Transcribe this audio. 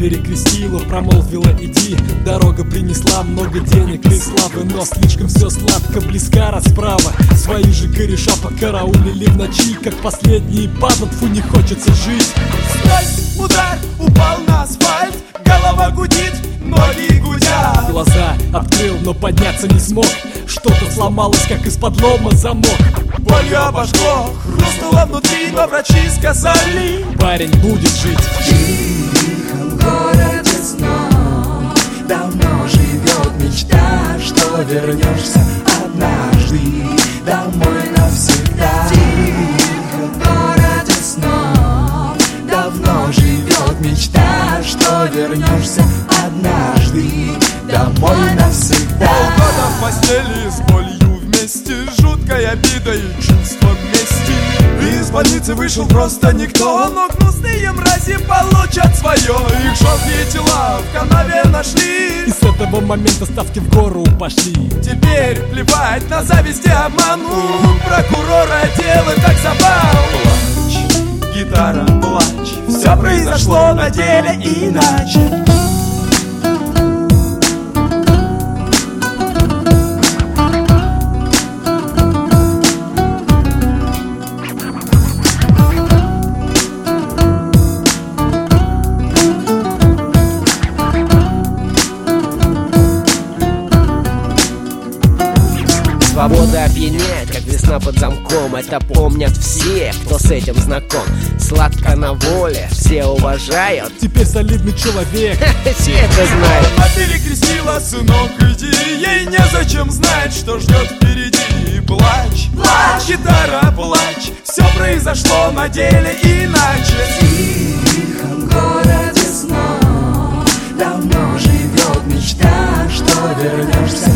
перекрестила, промолвила: иди. Дорога принесла много денег и славы, но слишком все сладко, близка расправа. Свои же кореша подкараулили в ночи, как последние падут, фу, не хочется жить. Страсть, удар, упал на асфальт, голова гудит, ноги гудят. Глаза открыл, но подняться не смог. Что-то сломалось, как из-под лома замок. Болью обожгло, хрустнуло внутри, но врачи сказали: парень будет жить. В тихом городе снов давно живет мечта, что вернешься однажды домой навсегда. В тихом городе снов давно живет мечта, что вернешься однажды домой навсегда. Полгода в постели с болью вместе, жуткой обидой и чувством мести. Из больницы вышел просто никто, но гнусные мрази получат свое. Их желтые тела в канаве нашли, И с этого момента ставки в гору пошли. теперь плевать на зависть и обману. Прокурора делают как забаву. Плачь, гитара, плачь, все произошло на деле иначе. Свобода опьяняет, как весна под замком. Это помнят все, кто с этим знаком. Сладко на воле, все уважают. Теперь солидный человек. Все это знают. Она перекрестила: сынок, иди, ей незачем знать, что ждет впереди. Плачь, плачь, гитара, плачь, все произошло на деле иначе. В тихом городе снов давно живет мечта, что вернешься